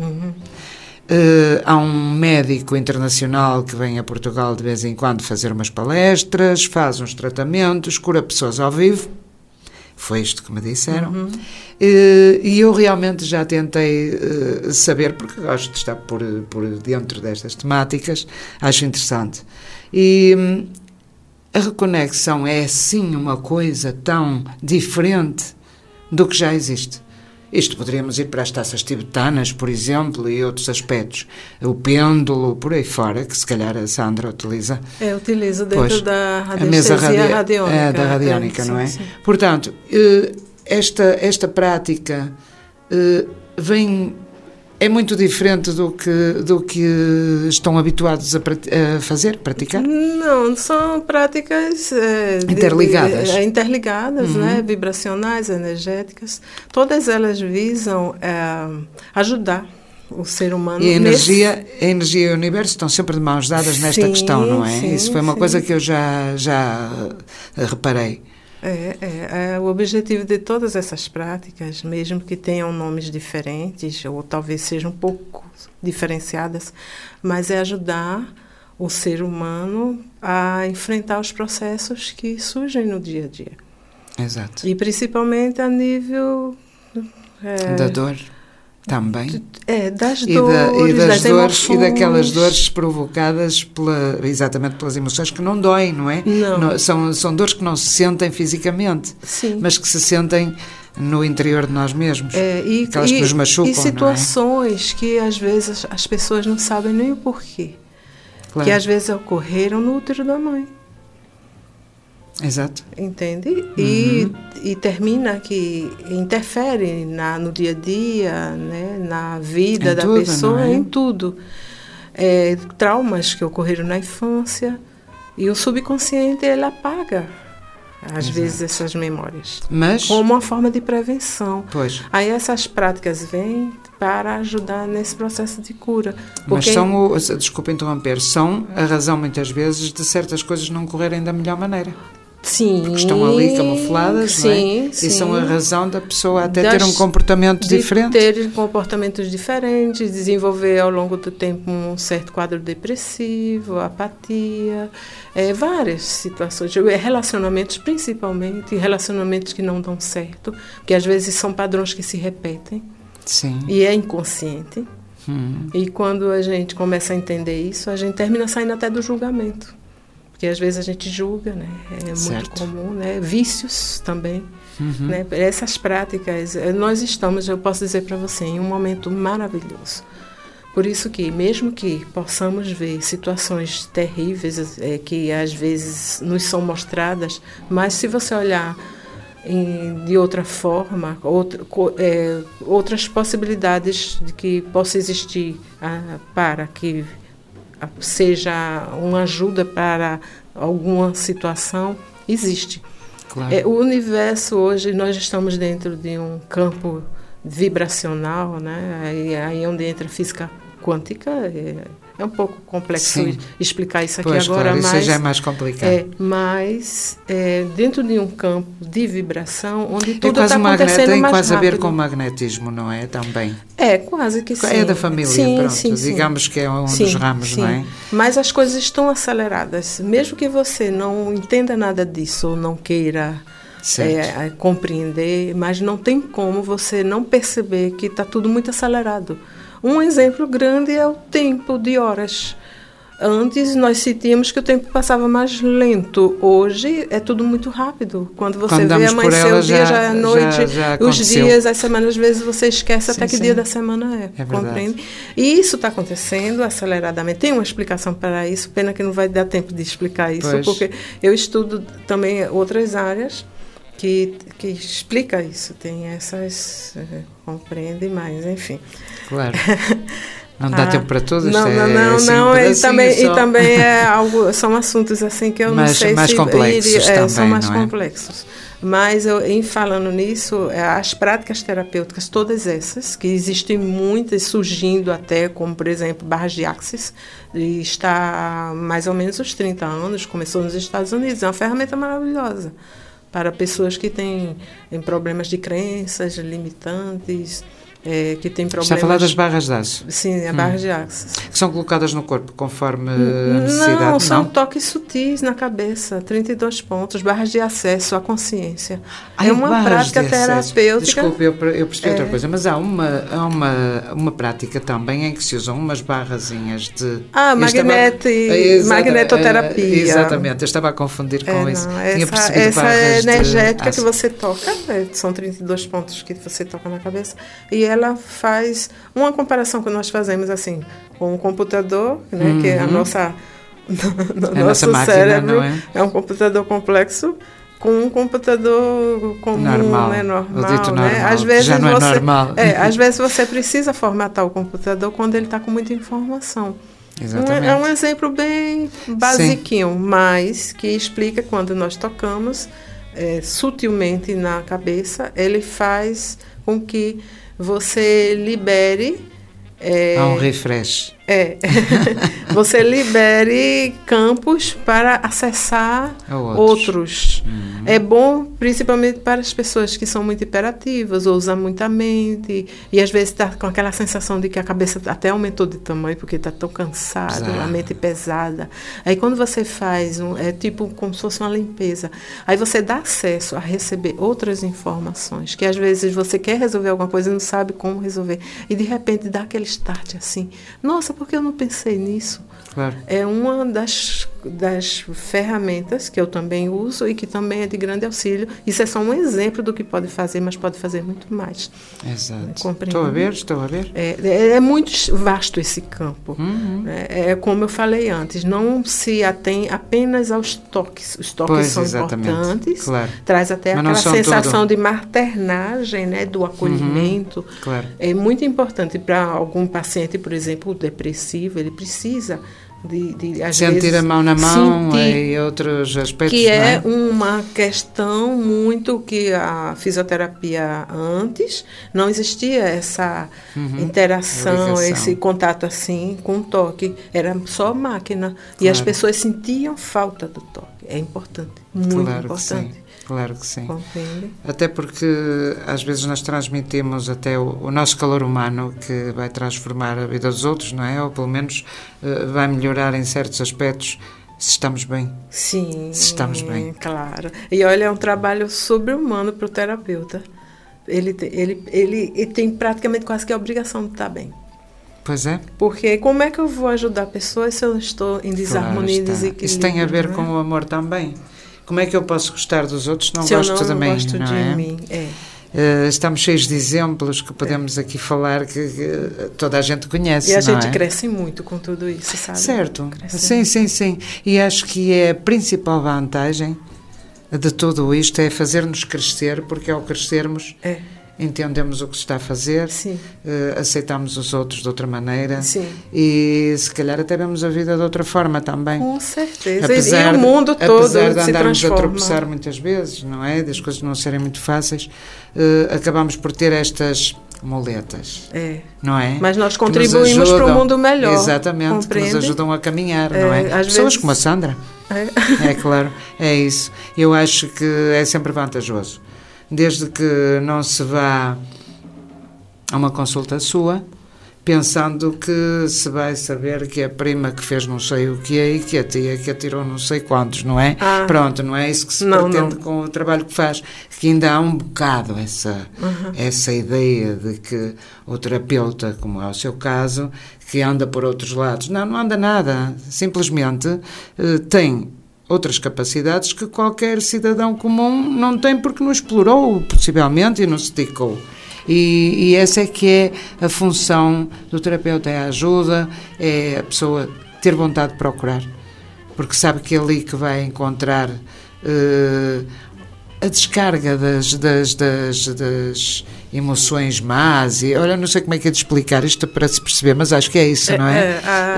S2: Há um médico internacional que vem a Portugal de vez em quando fazer umas palestras, faz uns tratamentos, cura pessoas ao vivo. Foi isto que me disseram. E eu realmente já tentei saber, porque gosto de estar por dentro destas temáticas, acho interessante. E a reconexão é, sim, uma coisa tão diferente do que já existe. Isto poderíamos ir para as taças tibetanas, por exemplo, e outros aspectos. O pêndulo, por aí fora, que se calhar a Sandra utiliza.
S3: Eu utilizo dentro da
S2: mesa
S3: radiônica.
S2: Da radiônica, não é?
S3: Sim.
S2: Portanto, esta prática é muito diferente do que estão habituados a praticar?
S3: Não, são práticas interligadas, né? Vibracionais, energéticas. Todas elas visam ajudar o ser humano.
S2: E a energia e o universo estão sempre de mãos dadas nesta questão, não é?
S3: Sim,
S2: isso foi uma coisa que eu já reparei.
S3: O objetivo de todas essas práticas, mesmo que tenham nomes diferentes, ou talvez sejam um pouco diferenciadas, mas é ajudar o ser humano a enfrentar os processos que surgem no dia a dia.
S2: Exato.
S3: E principalmente a nível
S2: da dor também.
S3: Das dores, das emoções.
S2: E daquelas dores provocadas exatamente pelas emoções que não doem, não é?
S3: Não.
S2: São dores que não se sentem fisicamente,
S3: sim,
S2: mas que se sentem no interior de nós mesmos. Aquelas que nos machucam,
S3: e situações que às vezes as pessoas não sabem nem o porquê. Claro. Que às vezes ocorreram no útero da mãe.
S2: Exato.
S3: Entende? E termina que interfere no dia a dia, né? Na vida da pessoa, em tudo. Traumas que ocorreram na infância. E o subconsciente, ele apaga, às vezes, essas memórias.
S2: Mas,
S3: como uma forma de prevenção.
S2: Pois.
S3: Aí essas práticas vêm para ajudar nesse processo de cura.
S2: Mas desculpa interromper, são a razão, muitas vezes, de certas coisas não correrem da melhor maneira.
S3: Sim.
S2: Porque estão ali camufladas,
S3: sim,
S2: não é?
S3: Sim.
S2: E são a razão da pessoa até ter um comportamento diferente.
S3: Ter comportamentos diferentes, desenvolver ao longo do tempo um certo quadro depressivo, apatia, várias situações, relacionamentos principalmente, relacionamentos que não dão certo, porque às vezes são padrões que se repetem.
S2: Sim.
S3: E é inconsciente. E quando a gente começa a entender isso, a gente termina saindo até do julgamento. Porque às vezes a gente julga, né? É muito comum, né? Vícios também. Né? Essas práticas, nós estamos, eu posso dizer para você, em um momento maravilhoso. Por isso que, mesmo que possamos ver situações terríveis que às vezes nos são mostradas, mas se você olhar de outra forma, outras possibilidades de que possa existir para que seja uma ajuda para alguma situação, existe.
S2: Claro.
S3: O universo hoje, nós estamos dentro de um campo vibracional, né? Aí onde entra a física quântica, É um pouco complexo
S2: Sim.
S3: explicar isso aqui
S2: Pois,
S3: agora,
S2: claro,
S3: mas...
S2: isso já é mais complicado.
S3: Mas dentro de um campo de vibração, onde tudo
S2: quase
S3: está acontecendo
S2: tem
S3: mais
S2: quase
S3: rápido.
S2: a ver com magnetismo, não é? Também.
S3: É, quase que sim.
S2: É da família,
S3: sim,
S2: pronto.
S3: sim,
S2: Digamos que é um
S3: sim,
S2: dos ramos,
S3: sim.
S2: não é?
S3: Mas as coisas estão aceleradas. Mesmo que você não entenda nada disso ou não queira compreender, mas não tem como você não perceber que está tudo muito acelerado. Um exemplo grande é o tempo de horas. Antes nós sentíamos que o tempo passava mais lento. Hoje é tudo muito rápido. Quando você vê amanhecer o dia, já é noite, os dias, as semanas, às vezes você esquece até que dia da semana é. Compreende? E isso está acontecendo aceleradamente. Tem uma explicação para isso, pena que não vai dar tempo de explicar isso, porque eu estudo também outras áreas que explica isso. Tem essas, compreende mais, enfim.
S2: Claro. Não dá tempo para todos?
S3: Não. E também é algo, são assuntos assim que eu não sei
S2: mais
S3: se
S2: complexos também,
S3: são mais
S2: não é?
S3: complexos. Mas em falando nisso, as práticas terapêuticas, todas essas, que existem muitas surgindo até, como por exemplo, barras de Axis, está há mais ou menos uns 30 anos, começou nos Estados Unidos, é uma ferramenta maravilhosa para pessoas que têm problemas de crenças limitantes, que tem problemas...
S2: Está a falar das barras de aço?
S3: Sim, as barras de Axis.
S2: Que são colocadas no corpo conforme a necessidade?
S3: Não, são toques sutis na cabeça, 32 pontos, barras de acesso à consciência. É uma prática terapêutica.
S2: Desculpe, eu percebi outra coisa, mas há uma prática também em que se usam umas barrazinhas de...
S3: magnetoterapia.
S2: Exatamente, eu estava a confundir com isso. Tinha percebido
S3: essa
S2: barras
S3: energética
S2: de
S3: que você toca, são 32 pontos que você toca na cabeça, e ela faz uma comparação que nós fazemos assim com um computador, né, que é a nossa nosso
S2: máquina,
S3: cérebro
S2: não é
S3: um computador complexo com um computador comum, normal, né, normal. Às vezes
S2: já não é normal.
S3: Às vezes você precisa formatar o computador quando ele está com muita informação.
S2: Exatamente.
S3: É um exemplo bem basiquinho, mas que explica quando nós tocamos sutilmente na cabeça, ele faz com que você libere...
S2: Há um refresh.
S3: Você libere campos para acessar outros. É bom, principalmente para as pessoas que são muito hiperativas ou usam muita mente e às vezes está com aquela sensação de que a cabeça até aumentou de tamanho porque está tão cansado, a mente pesada. Aí quando você faz, é tipo como se fosse uma limpeza, aí você dá acesso a receber outras informações, que às vezes você quer resolver alguma coisa e não sabe como resolver. E de repente dá aquele start assim, nossa, por que eu não pensei nisso?
S2: Claro.
S3: É uma das ferramentas que eu também uso e que também é de grande auxílio. Isso é só um exemplo do que pode fazer, mas pode fazer muito mais.
S2: Exato.
S3: Compreende?
S2: Estou a ver.
S3: É muito vasto esse campo. É como eu falei antes, não se atém apenas aos toques. Os toques são importantes. Claro. Traz até aquela sensação de maternagem, né, do acolhimento.
S2: Claro.
S3: É muito importante para algum paciente, por exemplo, depressivo, ele precisa de às
S2: sentir
S3: vezes,
S2: a mão na mão e outros aspectos.
S3: Que é uma questão muito que a fisioterapia antes não existia essa interação, esse contato assim com o toque. Era só máquina. E as pessoas sentiam falta do toque. É importante, muito importante.
S2: Claro que sim.
S3: Compreende?
S2: Até porque às vezes nós transmitimos até o nosso calor humano que vai transformar a vida dos outros, não é? Ou pelo menos vai melhorar em certos aspectos se estamos bem.
S3: Sim.
S2: Se estamos bem.
S3: Claro. E olha, é um trabalho sobre-humano para o terapeuta. Ele tem praticamente quase que a obrigação de estar bem.
S2: Pois é.
S3: Porque como é que eu vou ajudar pessoas se eu estou em desarmonia e desequilíbrio?
S2: Isso tem a ver com o amor também. Como é que eu posso gostar dos outros se não gosto de mim?
S3: Gosto de mim.
S2: Estamos cheios de exemplos que podemos aqui falar que toda a gente conhece,
S3: e a gente cresce muito com tudo isso, sabe?
S2: Certo. Sim. E acho que é a principal vantagem de tudo isto é fazer-nos crescer, porque ao crescermos entendemos o que se está a fazer, aceitamos os outros de outra maneira e se calhar até vemos a vida de outra forma também.
S3: Com certeza. E o mundo todo se transforma.
S2: Apesar de andarmos a tropeçar muitas vezes, não é? Das coisas não serem muito fáceis, acabamos por ter estas muletas,
S3: É.
S2: não é?
S3: Mas nós
S2: Que nos
S3: contribuímos para
S2: ajudam.
S3: um mundo melhor.
S2: Exatamente,
S3: compreende?
S2: que nos ajudam a caminhar, não é?
S3: Às
S2: Pessoas
S3: vezes-
S2: como a Sandra. É claro, é isso. Eu acho que é sempre vantajoso. Desde que não se vá a uma consulta sua, pensando que se vai saber que a prima que fez não sei o que é e que a tia que atirou não sei quantos, não é?
S3: Ah.
S2: Pronto, não é isso que se
S3: Não,
S2: pretende
S3: não.
S2: com o trabalho que faz. Que ainda há um bocado essa ideia de que o terapeuta, como é o seu caso, que anda por outros lados. Não, não anda nada. Simplesmente tem outras capacidades que qualquer cidadão comum não tem porque não explorou, possivelmente, e não se dedicou. E essa é que é a função do terapeuta, é a ajuda, é a pessoa ter vontade de procurar, porque sabe que é ali que vai encontrar a descarga das emoções más, e olha, não sei como é que é de explicar isto para se perceber, mas acho que é isso, não é?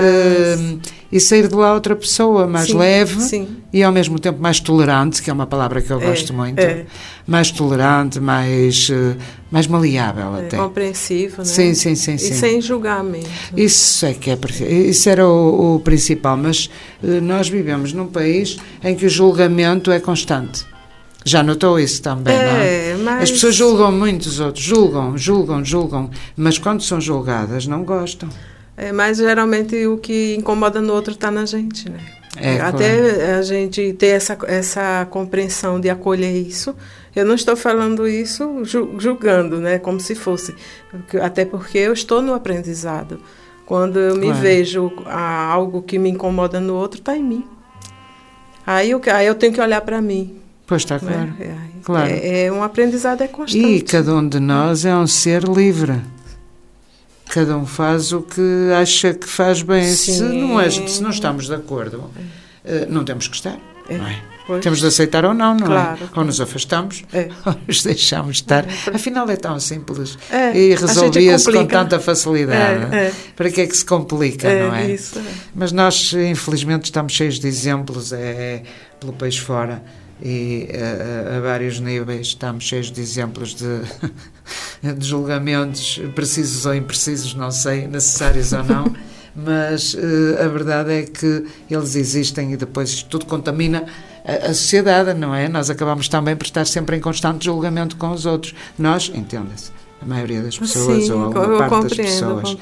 S2: E sair de lá outra pessoa mais
S3: Sim,
S2: leve
S3: sim.
S2: e ao mesmo tempo mais tolerante, que é uma palavra que eu gosto muito, mais tolerante, mais maleável até.
S3: Compreensivo, né?
S2: Sim, sim, sim,
S3: E
S2: sim.
S3: sem julgamento.
S2: Isso é que é isso era o principal, mas nós vivemos num país em que o julgamento é constante. Já notou isso também, não é?
S3: Mas...
S2: As pessoas julgam muito os outros, julgam, mas quando são julgadas não gostam.
S3: Mas geralmente o que incomoda no outro está na gente, né? Até
S2: claro.
S3: a gente ter essa compreensão de acolher isso. Eu não estou falando isso julgando, né? Como se fosse. Até porque eu estou no aprendizado. Quando eu me vejo algo que me incomoda no outro, está em mim. Aí eu tenho que olhar para mim.
S2: Pois está, claro.
S3: Claro. Um aprendizado é constante.
S2: E cada um de nós é um ser livre. Cada um faz o que acha que faz bem. Se não estamos de acordo, não temos que estar. Não é? Temos de aceitar ou não, não é? Ou nos afastamos, ou nos deixamos estar. Afinal é tão simples. E resolvia-se com tanta facilidade. Para que é que se complica, não é?
S3: Isso.
S2: Mas nós, infelizmente, estamos cheios de exemplos pelo país fora. E a vários níveis estamos cheios de exemplos de julgamentos precisos ou imprecisos, não sei, necessários ou não, mas a verdade é que eles existem e depois isto tudo contamina a sociedade, não é? Nós acabamos também por estar sempre em constante julgamento com os outros. Nós, entenda-se, a maioria das pessoas. Sim, ou alguma parte das pessoas.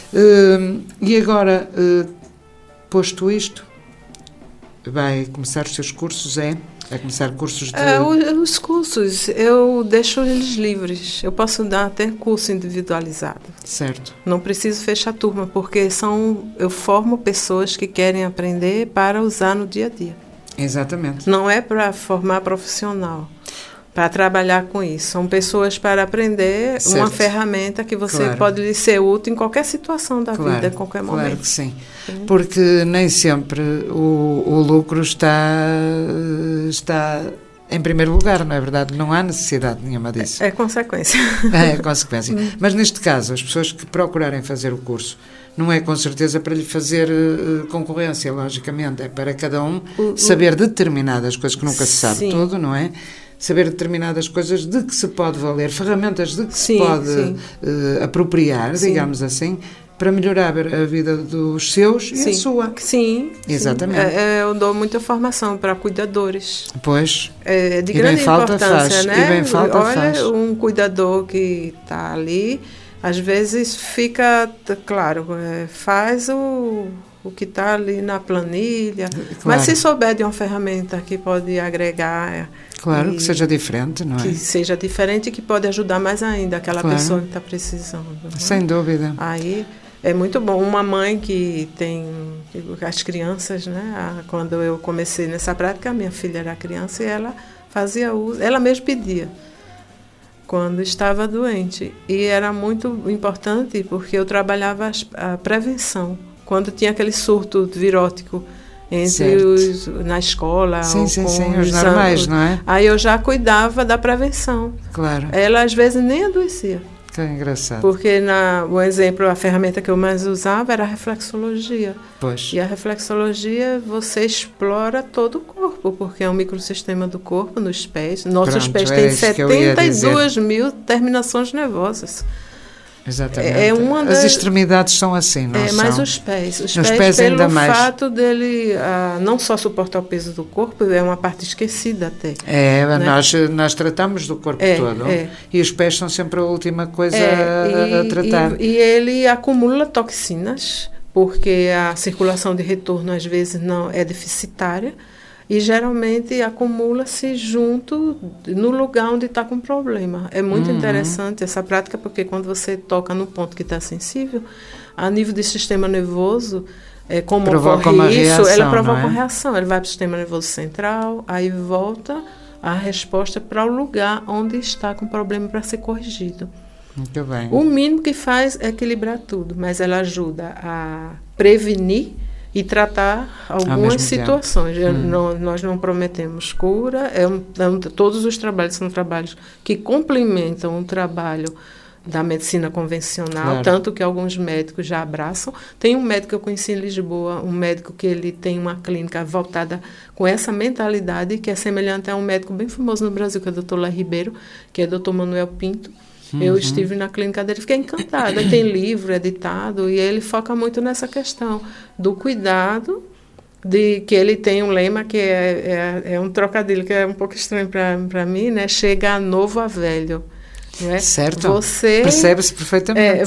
S2: E agora, posto isto, vai começar os seus cursos, Vai começar cursos de...
S3: Os cursos, eu deixo eles livres. Eu posso dar até curso individualizado.
S2: Certo.
S3: Não preciso fechar turma, porque eu formo pessoas que querem aprender para usar no dia a dia.
S2: Exatamente.
S3: Não é para formar profissional, para trabalhar com isso. São pessoas para aprender uma ferramenta que você pode lhe ser útil em qualquer situação da vida, em qualquer momento.
S2: Claro que sim. Porque nem sempre o lucro está em primeiro lugar, não é verdade? Não há necessidade nenhuma disso.
S3: É consequência.
S2: É consequência. Mas neste caso, as pessoas que procurarem fazer o curso, não é com certeza para lhe fazer concorrência, logicamente. É para cada um saber determinadas coisas que nunca se sabe tudo, não é? Saber determinadas coisas de que se pode valer, ferramentas de que se pode apropriar, digamos assim, para melhorar a vida dos seus e a sua.
S3: Sim.
S2: Exatamente.
S3: Eu dou muita formação para cuidadores.
S2: Pois.
S3: É de grande importância, né?
S2: E bem falta faz.
S3: Olha, um cuidador que está ali, às vezes fica, claro, faz o que está ali na planilha, mas se souber de uma ferramenta que pode agregar...
S2: Claro, que seja diferente, não é?
S3: Que seja diferente e que pode ajudar mais ainda aquela pessoa que está precisando. Né?
S2: Sem dúvida.
S3: Aí é muito bom. Uma mãe que tem as crianças, né? Quando eu comecei nessa prática, a minha filha era criança e ela fazia uso, ela mesma pedia quando estava doente. E era muito importante porque eu trabalhava a prevenção. Quando tinha aquele surto virótico na escola.
S2: Sim, os normais, não é?
S3: Aí eu já cuidava da prevenção.
S2: Claro.
S3: Ela às vezes nem adoecia.
S2: Que engraçado.
S3: Porque, o exemplo, a ferramenta que eu mais usava era a reflexologia.
S2: Pois.
S3: E a reflexologia, você explora todo o corpo, porque é um microsistema do corpo nos pés. Nossos pés têm 72 mil terminações nervosas.
S2: Exatamente.
S3: As
S2: extremidades são assim, não são?
S3: Mas os pés. Os
S2: pés
S3: pelo
S2: ainda mais.
S3: fato dele não só suportar o peso do corpo, é uma parte esquecida até.
S2: Né? Nós tratamos do corpo todo. E os pés são sempre a última coisa a tratar.
S3: E ele acumula toxinas, porque a circulação de retorno às vezes não é deficitária. E geralmente acumula-se junto no lugar onde está com problema. É muito interessante essa prática, porque quando você toca no ponto que está sensível, a nível do sistema nervoso, como
S2: provoca
S3: ocorre isso,
S2: reação,
S3: ela provoca uma
S2: é?
S3: reação. Ele vai para o sistema nervoso central, aí volta a resposta para o lugar onde está com problema para ser corrigido.
S2: Muito bem.
S3: O mínimo que faz é equilibrar tudo, mas ela ajuda a prevenir e tratar algumas situações. Nós não prometemos cura, todos os trabalhos são trabalhos que complementam o trabalho da medicina convencional,
S2: claro.
S3: Tanto que alguns médicos já abraçam. Tem um médico que eu conheci em Lisboa, um médico que ele tem uma clínica voltada com essa mentalidade, que é semelhante a um médico bem famoso no Brasil, que é o Dr. Lá Ribeiro, que é o Dr. Manuel Pinto. Eu estive na clínica dele, fiquei encantada. Tem livro editado e ele foca muito nessa questão do cuidado, que ele tem um lema que é um trocadilho que é um pouco estranho para mim, né? Chega novo a velho. Né?
S2: Certo, percebe-se perfeitamente.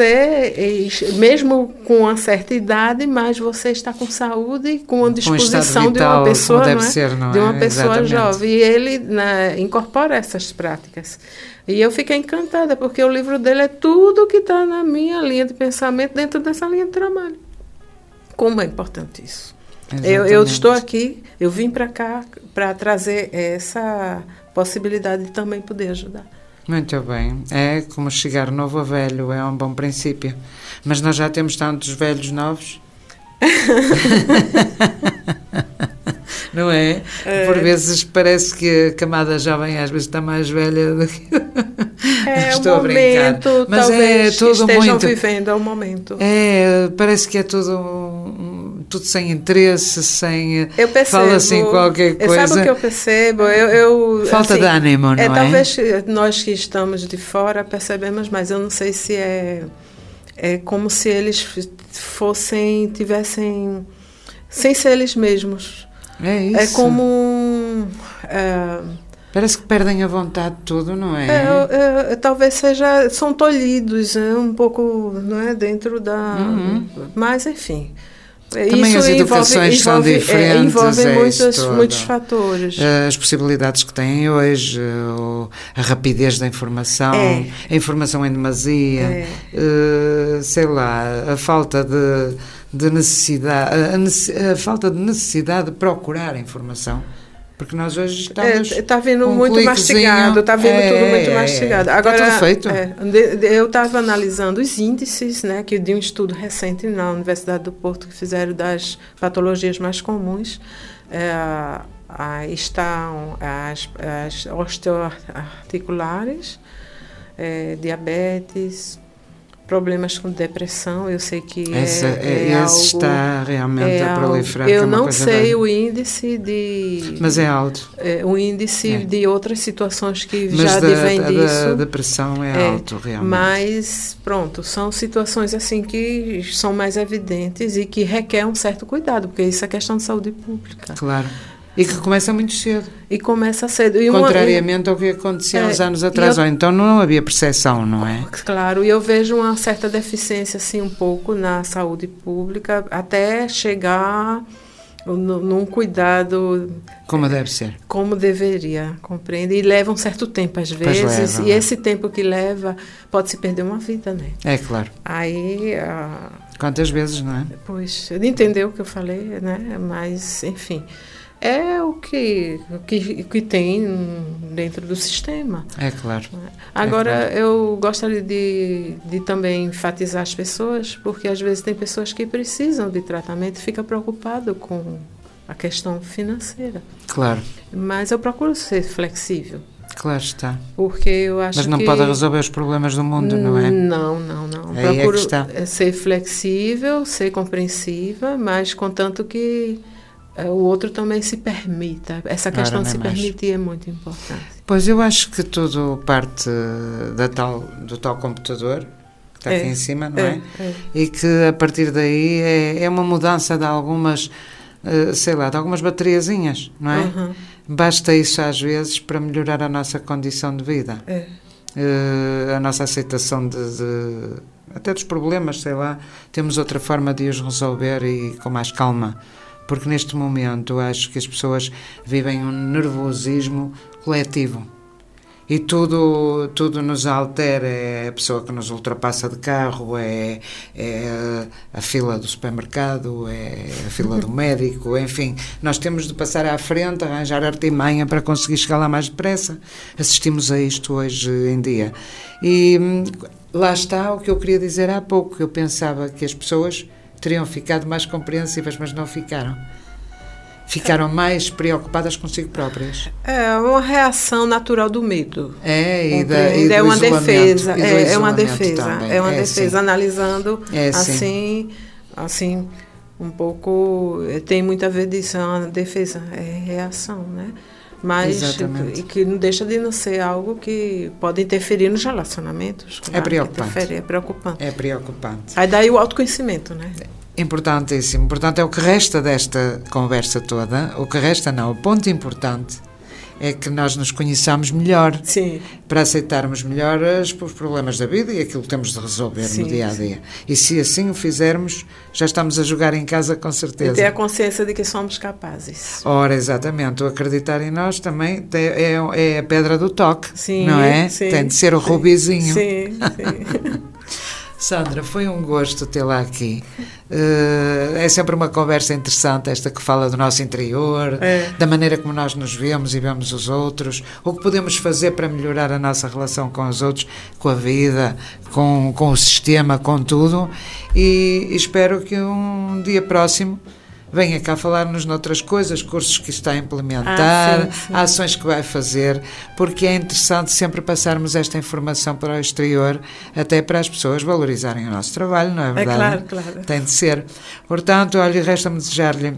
S3: Você, mesmo com uma certa idade, mas você está com saúde e com a disposição de uma pessoa, de uma pessoa jovem. E ele incorpora essas práticas. E eu fiquei encantada, porque o livro dele é tudo que está na minha linha de pensamento, dentro dessa linha de trabalho. Como é importante isso. Eu estou aqui, eu vim para cá para trazer essa possibilidade de também poder ajudar.
S2: Muito bem. É como chegar novo a velho, é um bom princípio. Mas nós já temos tantos velhos novos. Não é? Por vezes parece que a camada jovem às vezes está mais velha do que... Estou a brincar. Mas
S3: é
S2: tudo
S3: estejam
S2: muito...
S3: vivendo ao momento.
S2: Parece que é tudo sem interesse, sem...
S3: Eu percebo.
S2: Fala-se em qualquer coisa.
S3: Sabe o que eu percebo?
S2: Falta de ânimo, não é?
S3: Talvez nós que estamos de fora percebemos, mas eu não sei se é como se eles tivessem sem ser eles mesmos.
S2: É isso.
S3: É como...
S2: Parece que perdem a vontade de tudo, não é?
S3: Talvez são tolhidos, um pouco, não é, dentro da... Mas, enfim...
S2: Também
S3: isso
S2: as educações são diferentes.
S3: Envolvem muitos fatores.
S2: As possibilidades que têm hoje, a rapidez da informação, a informação em demasia, sei lá, a falta de necessidade, a falta de necessidade de procurar a informação. Porque nós hoje estamos...
S3: Está vindo muito mastigado, está vindo tudo muito mastigado. Agora,
S2: está tudo feito.
S3: Eu estava analisando os índices, né, de um estudo recente na Universidade do Porto, que fizeram das patologias mais comuns. Estão as osteoarticulares, diabetes, problemas com depressão. Eu sei que
S2: esse
S3: algo,
S2: está realmente a proliferar.
S3: Eu não sei o índice de...
S2: Mas é alto.
S3: O índice de outras situações que já advém disso.
S2: A depressão é alto, realmente.
S3: Mas, pronto, são situações assim que são mais evidentes e que requer um certo cuidado, porque isso é questão de saúde pública.
S2: Claro. E que começa muito cedo.
S3: E começa cedo.
S2: Contrariamente ao que acontecia uns anos atrás. Ou então não havia percepção, não é?
S3: Claro, e eu vejo uma certa deficiência, assim, um pouco na saúde pública, até chegar num cuidado...
S2: Como deve ser.
S3: Como deveria, compreende? E leva um certo tempo, às vezes. E esse tempo que leva, pode-se perder uma vida, né?
S2: É claro.
S3: Aí...
S2: Quantas vezes, não é?
S3: Pois, ele entendeu o que eu falei, né? Mas, enfim... É o que tem dentro do sistema.
S2: É claro.
S3: Agora, eu gostaria de também enfatizar as pessoas, porque às vezes tem pessoas que precisam de tratamento e ficam preocupadas com a questão financeira.
S2: Claro.
S3: Mas eu procuro ser flexível.
S2: Claro está.
S3: Porque eu acho que...
S2: Mas não pode resolver os problemas do mundo, não é?
S3: Não.
S2: Aí
S3: procuro
S2: ser
S3: flexível, ser compreensiva, mas contanto que... o outro também se permita. Essa questão de se permitir é muito importante.
S2: Pois eu acho que tudo parte do tal computador, está aqui em cima, não é? E que a partir daí é uma mudança de algumas, de algumas bateriazinhas, não é? Basta isso às vezes para melhorar a nossa condição de vida. A nossa aceitação até dos problemas, temos outra forma de os resolver e com mais calma. Porque neste momento acho que as pessoas vivem um nervosismo coletivo. E tudo nos altera, é a pessoa que nos ultrapassa de carro, é a fila do supermercado, é a fila do médico, enfim, nós temos de passar à frente, arranjar artimanha para conseguir chegar lá mais depressa. Assistimos a isto hoje em dia. E lá está o que eu queria dizer há pouco, eu pensava que as pessoas teriam ficado mais compreensivas, mas não ficaram. Ficaram mais preocupadas consigo próprias.
S3: É uma reação natural do medo.
S2: É
S3: uma defesa. É uma defesa.
S2: Também.
S3: É uma defesa,
S2: sim.
S3: Analisando
S2: sim.
S3: assim, um pouco. Tem muito a ver disso, é uma defesa, é reação, né? Mas que não deixa de não ser algo que pode interferir nos relacionamentos.
S2: É preocupante.
S3: É preocupante.
S2: É preocupante.
S3: Aí daí o autoconhecimento, né?
S2: Importantíssimo. Portanto, é o que resta desta conversa toda. O que resta não. O ponto importante é que nós nos conheçamos melhor.
S3: Sim.
S2: Para aceitarmos melhor os problemas da vida e aquilo que temos de resolver no dia a dia. E se assim o fizermos, já estamos a jogar em casa com certeza.
S3: E ter a consciência de que somos capazes.
S2: Ora, exatamente. O acreditar em nós também é a pedra do toque,
S3: sim,
S2: não é?
S3: Sim,
S2: tem de ser o rubizinho.
S3: Sim.
S2: Sandra, foi um gosto tê-la aqui. É sempre uma conversa interessante, esta que fala do nosso interior, da maneira como nós nos vemos e vemos os outros, o que podemos fazer para melhorar a nossa relação com os outros, com a vida, com o sistema, com tudo. E espero que um dia próximo venha cá falar-nos noutras coisas, cursos que está a implementar,
S3: sim.
S2: ações que vai fazer, porque é interessante sempre passarmos esta informação para o exterior, até para as pessoas valorizarem o nosso trabalho, não é verdade?
S3: É claro.
S2: Tem de ser. Portanto, olha, resta-me desejar-lhe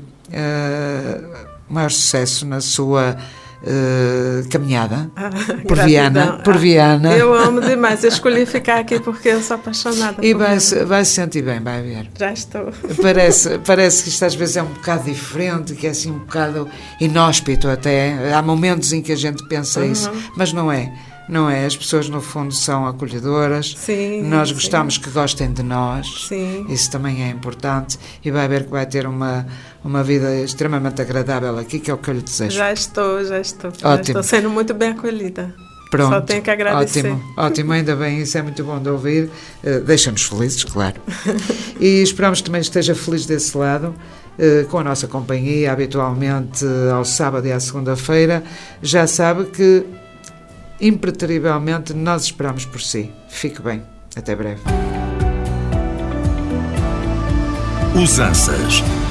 S2: maior sucesso na sua caminhada por Viana.
S3: Eu amo demais, eu escolhi ficar aqui porque eu sou apaixonada.
S2: E vai se sentir bem, vai ver.
S3: Já estou.
S2: Parece que isto às vezes é um bocado diferente, que é assim um bocado inóspito até. Há momentos em que a gente pensa isso, mas não é. Não é? As pessoas, no fundo, são acolhedoras.
S3: Sim,
S2: nós gostamos que gostem de nós.
S3: Sim.
S2: Isso também é importante. E vai ver que vai ter uma vida extremamente agradável aqui, que é o que eu lhe desejo.
S3: Já estou.
S2: Ótimo.
S3: Já estou sendo muito bem acolhida.
S2: Pronto.
S3: Só tenho que agradecer.
S2: Ótimo, ainda bem, isso é muito bom de ouvir. Deixa-nos felizes, claro. E esperamos que também esteja feliz desse lado. Com a nossa companhia, habitualmente ao sábado e à segunda-feira. Já sabe que impreterivelmente nós esperamos por si. Fique bem. Até breve.
S1: Usanças.